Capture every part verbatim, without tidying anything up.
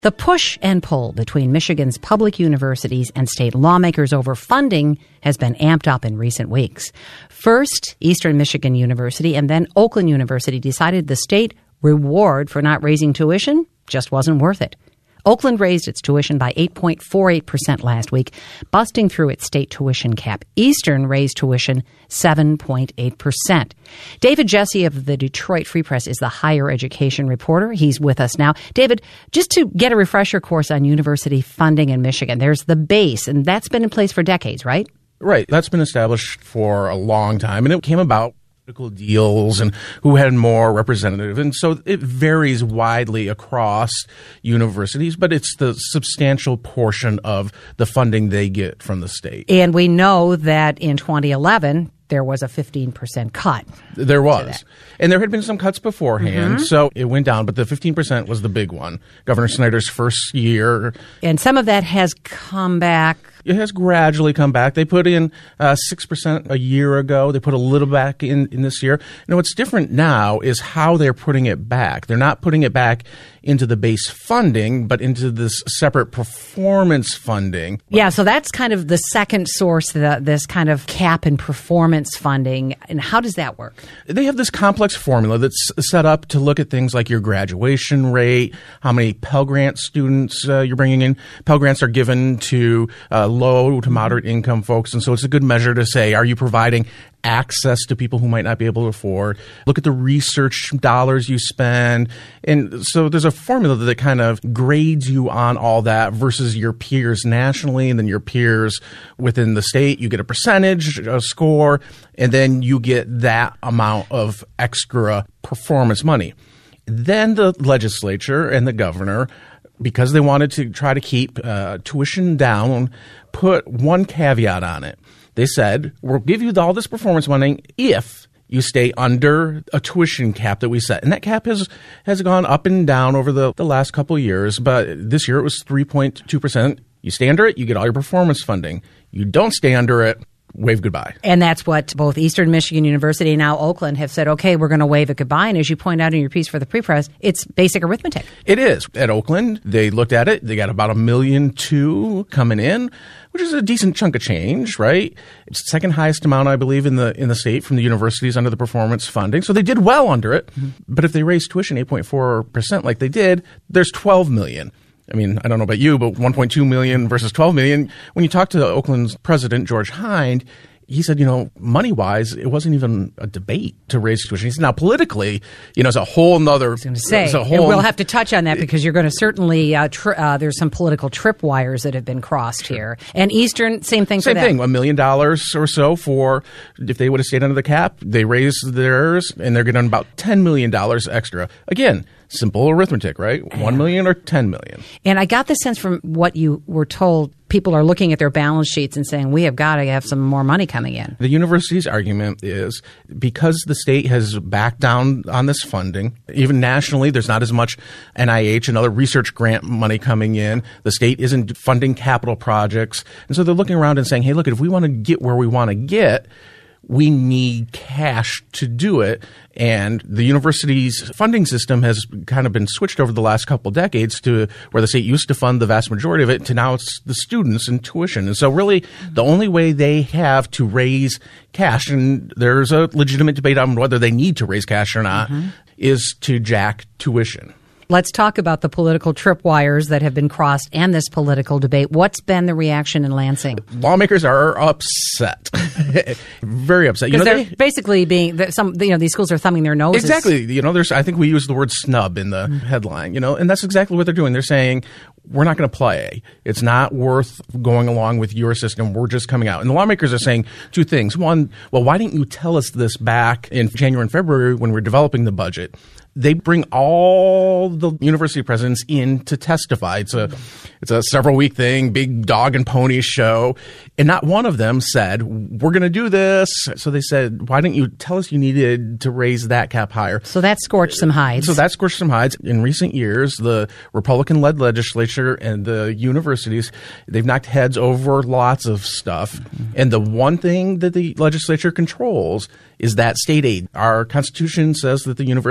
The push and pull between Michigan's public universities and state lawmakers over funding has been amped up in recent weeks. First, Eastern Michigan University and then Oakland University decided the state reward for not raising tuition just wasn't worth it. Oakland raised its tuition by eight point four eight percent last week, busting through its state tuition cap. Eastern raised tuition seven point eight percent. David Jesse of the Detroit Free Press is the higher education reporter. He's with us now. David, just to get a refresher course on university funding in Michigan, there's the base, and that's been in place for decades, right? Right. That's been established for a long time, and it came about deals and who had more representative. And so it varies widely across universities, but it's the substantial portion of the funding they get from the state. And we know that in twenty eleven, there was a fifteen percent cut. There was. And there had been some cuts beforehand, mm-hmm. so it went down. But the fifteen percent was the big one. Governor Snyder's first year. And some of that has come back. It has gradually come back. They put in uh, six percent a year ago. They put a little back in, in this year. You know, what's different now is how they're putting it back. They're not putting it back into the base funding, but into this separate performance funding. Yeah, so that's kind of the second source, the, this kind of cap and performance funding. And how does that work? They have this complex formula that's set up to look at things like your graduation rate, how many Pell Grant students uh, you're bringing in. Pell Grants are given to uh, low to moderate income folks, and so it's a good measure to say, are you providing access to people who might not be able to afford? Look at the research dollars you spend. And so there's a formula that kind of grades you on all that versus your peers nationally and then your peers within the state. You get a percentage, a score, and then you get that amount of extra performance money. Then the legislature and the governor, because they wanted to try to keep uh, tuition down, put one caveat on it. They said, we'll give you all this performance money if you stay under a tuition cap that we set. And that cap has has gone up and down over the, the last couple of years. But this year it was three point two percent. You stay under it, you get all your performance funding. You don't stay under it, wave goodbye. And that's what both Eastern Michigan University and now Oakland have said, okay, we're going to wave it goodbye. And as you point out in your piece for the Pre-Press, it's basic arithmetic. It is. At Oakland, they looked at it. They got about a million two coming in, which is a decent chunk of change, right? It's the second highest amount, I believe, in the in the state from the universities under the performance funding. So they did well under it. Mm-hmm. But if they raised tuition eight point four percent like they did, there's twelve million. I mean, I don't know about you, but one point two million versus twelve million. When you talk to Oakland's president, George Hind, he said, you know, money-wise, it wasn't even a debate to raise tuition. He said, now, politically, you know, it's a whole nother... I was going to say, a whole, and we'll have to touch on that because you're going to certainly... Uh, tri- uh, there's some political tripwires that have been crossed sure. here. And Eastern, same thing same for them. Same thing, a million dollars or so for... If they would have stayed under the cap, they raised theirs, and they're getting about ten million dollars extra. Again, simple arithmetic, right? One million or ten million. And I got the sense from what you were told, people are looking at their balance sheets and saying, we have got to have some more money coming in. The university's argument is because the state has backed down on this funding, even nationally, there's not as much N I H and other research grant money coming in. The state isn't funding capital projects. And so they're looking around and saying, hey, look, if we want to get where we want to get, we need cash to do it. And the university's funding system has kind of been switched over the last couple of decades to where the state used to fund the vast majority of it to now it's the students and tuition. And so really the only way they have to raise cash, and there's a legitimate debate on whether they need to raise cash or not, mm-hmm. is to jack tuition. Let's talk about the political tripwires that have been crossed and this political debate. What's been the reaction in Lansing? Lawmakers are upset, very upset. Because you know, they're they, basically being some. You know, these schools are thumbing their noses. Exactly. You know, there's. I think we use the word snub in the mm-hmm. headline. You know, and that's exactly what they're doing. They're saying we're not going to play. It's not worth going along with your system. We're just coming out. And the lawmakers are saying two things. One, well, why didn't you tell us this back in January and February when we were developing the budget? They bring all the university presidents in to testify. It's a it's a several week thing, big dog and pony show. And not one of them said, we're going to do this. So they said, why didn't you tell us you needed to raise that cap higher? So that scorched some hides. So that scorched some hides. In recent years, the Republican-led legislature and the universities, they've knocked heads over lots of stuff. Mm-hmm. And the one thing that the legislature controls is that state aid. Our Constitution says that the universities are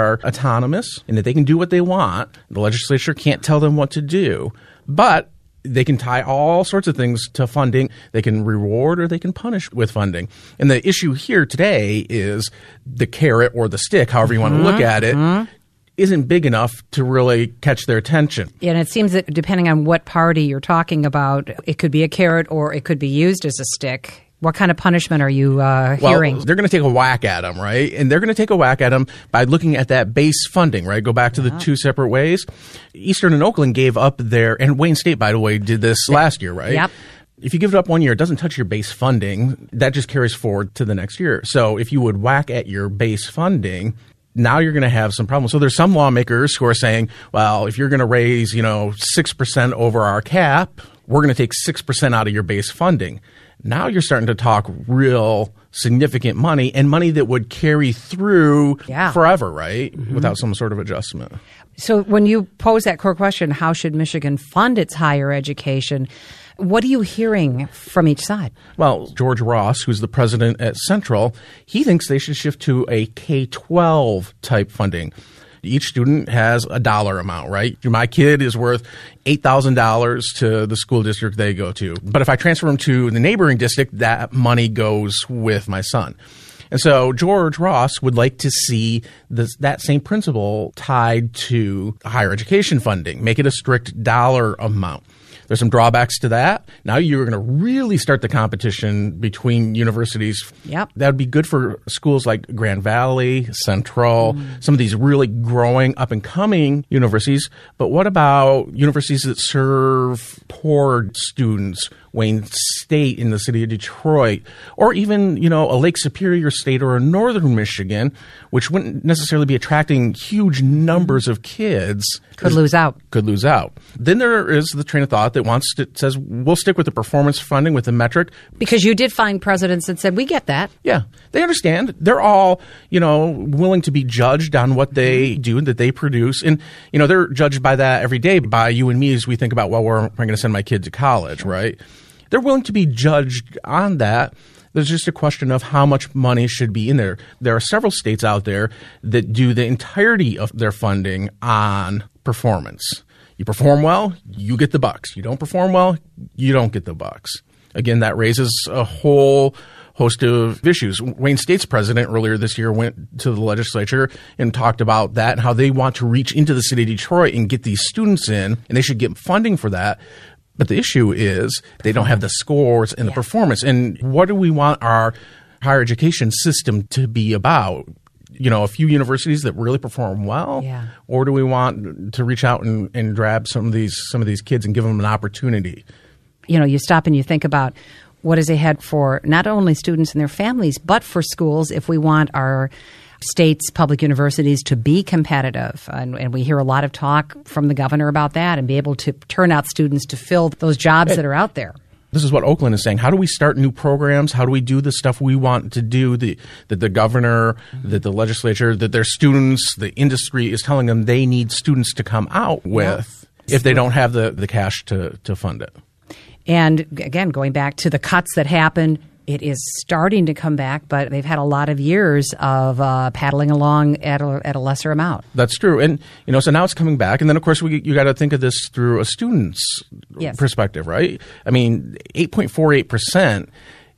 are autonomous and that they can do what they want. The legislature can't tell them what to do. But they can tie all sorts of things to funding. They can reward or they can punish with funding. And the issue here today is the carrot or the stick, however you want to look at it, mm-hmm. isn't big enough to really catch their attention. And it seems that depending on what party you're talking about, it could be a carrot or it could be used as a stick. What kind of punishment are you uh, hearing? Well, they're going to take a whack at them, right? And they're going to take a whack at them by looking at that base funding, right? Go back to yeah. the two separate ways. Eastern and Oakland gave up their, and Wayne State, by the way, did this last year, right? Yep. If you give it up one year, it doesn't touch your base funding. That just carries forward to the next year. So if you would whack at your base funding, now you're going to have some problems. So there's some lawmakers who are saying, well, if you're going to raise, you know, six percent over our cap, we're going to take six percent out of your base funding. Now you're starting to talk real significant money and money that would carry through yeah. forever, right? Mm-hmm. Without some sort of adjustment. So when you pose that core question, how should Michigan fund its higher education? What are you hearing from each side? Well, George Ross, who's the president at Central, he thinks they should shift to a K twelve type funding. Each student has a dollar amount, right? My kid is worth eight thousand dollars to the school district they go to. But if I transfer them to the neighboring district, that money goes with my son. And so George Ross would like to see this, that same principle tied to higher education funding, make it a strict dollar amount. There's some drawbacks to that. Now you're going to really start the competition between universities. Yep. That would be good for schools like Grand Valley, Central, mm. some of these really growing, up-and-coming universities. But what about universities that serve poor students, Wayne State in the city of Detroit, or even, you know, a Lake Superior State or a Northern Michigan, which wouldn't necessarily be attracting huge numbers of kids. Could lose out. Could lose out. Then there is the train of thought that wants to, says we'll stick with the performance funding, with the metric. Because you did find presidents that said, we get that. Yeah. They understand. They're all, you know, willing to be judged on what they do, that they produce. And, you know, they're judged by that every day by you and me as we think about, well, where am I going to send my kid to college, right? They're willing to be judged on that. There's just a question of how much money should be in there. There are several states out there that do the entirety of their funding on performance. You perform well, you get the bucks. You don't perform well, you don't get the bucks. Again, that raises a whole host of issues. Wayne State's president earlier this year went to the legislature and talked about that and how they want to reach into the city of Detroit and get these students in, and they should get funding for that. But the issue is they don't have the scores and the yeah. performance. And what do we want our higher education system to be about? You know, a few universities that really perform well, yeah. or do we want to reach out and, and grab some of these some of these kids and give them an opportunity? You know, you stop and you think about what is ahead for not only students and their families, but for schools if we want our states' public universities to be competitive. And, and we hear a lot of talk from the governor about that and be able to turn out students to fill those jobs hey. that are out there. This is what Oakland is saying. How do we start new programs? How do we do the stuff we want to do, the, that the governor, mm-hmm. that the legislature, that their students, the industry is telling them they need students to come out with yeah. if they don't have the, the cash to, to fund it? And again, going back to the cuts that happened, it is starting to come back, but they've had a lot of years of uh, paddling along at a, at a lesser amount. That's true. And, you know, so now it's coming back. And then, of course, we you got to think of this through a student's yes. perspective, right? I mean, eight point four eight percent.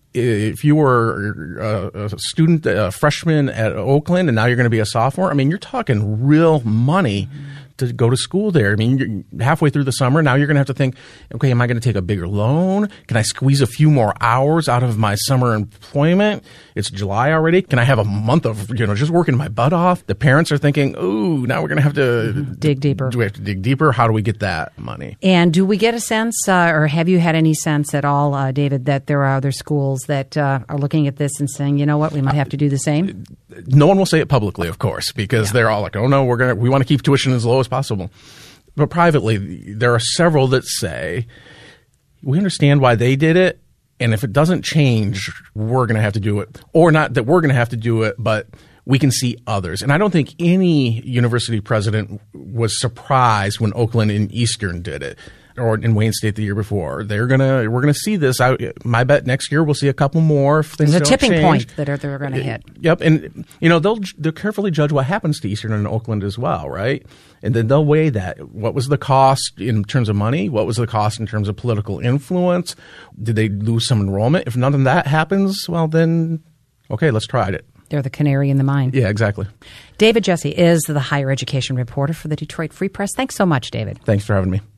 If you were a, a student, a freshman at Oakland, and now you're going to be a sophomore, I mean, you're talking real money mm-hmm. to go to school there. I mean, you're halfway through the summer, now you're going to have to think, okay, am I going to take a bigger loan? Can I squeeze a few more hours out of my summer employment? It's July already. Can I have a month of, you know, just working my butt off? The parents are thinking, ooh, now we're going to have to dig deeper. Do we have to dig deeper? How do we get that money? And do we get a sense, uh, or have you had any sense at all, uh, David, that there are other schools that uh, are looking at this and saying, you know what, we might have to do the same? No one will say it publicly, of course, because yeah. they're all like, oh no, we're gonna we want to keep tuition as low as possible. But privately, there are several that say, we understand why they did it, and if it doesn't change, we're going to have to do it. Or not that we're going to have to do it, but we can see others. And I don't think any university president was surprised when Oakland and Eastern did it. or in Wayne State the year before. They're gonna we're gonna see this. I, my bet next year we'll see a couple more. If things There's a don't tipping change. point that are, they're going to hit. Yep, and you know they'll they'll carefully judge what happens to Eastern and Oakland as well, right? And then they'll weigh that. What was the cost in terms of money? What was the cost in terms of political influence? Did they lose some enrollment? If none of that happens, well then, okay, let's try it. They're the canary in the mine. Yeah, exactly. David Jesse is the higher education reporter for the Detroit Free Press. Thanks so much, David. Thanks for having me.